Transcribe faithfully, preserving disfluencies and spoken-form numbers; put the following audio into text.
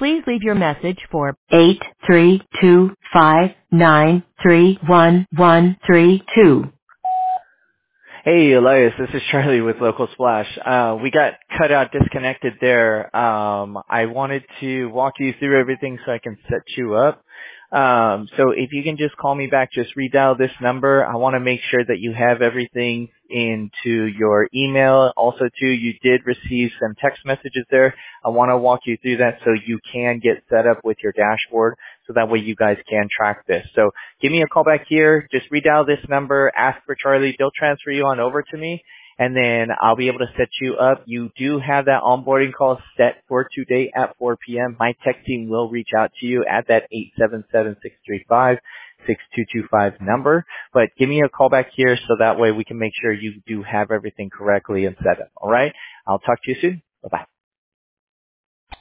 Please leave your message for eight three two five nine three one one three two. Hey, Elias, this is Charlie with Local Splash. Uh, we got cut out, disconnected there. Um, I wanted to walk you through everything so I can set you up. Um, so if you can just call me back, just redial this number. I want to make sure that you have everything into your email. Also, too, you did receive some text messages there. I want to walk you through that so you can get set up with your dashboard so that way you guys can track this. So give me a call back here. Just redial this number. Ask for Charlie. They'll transfer you on over to me, and then I'll be able to set you up. You do have that onboarding call set for today at four p.m. My tech team will reach out to you at that eight seven seven, six three five, six two two five number. But give me a call back here so that way we can make sure you do have everything correctly and set up. All right? I'll talk to you soon. Bye-bye.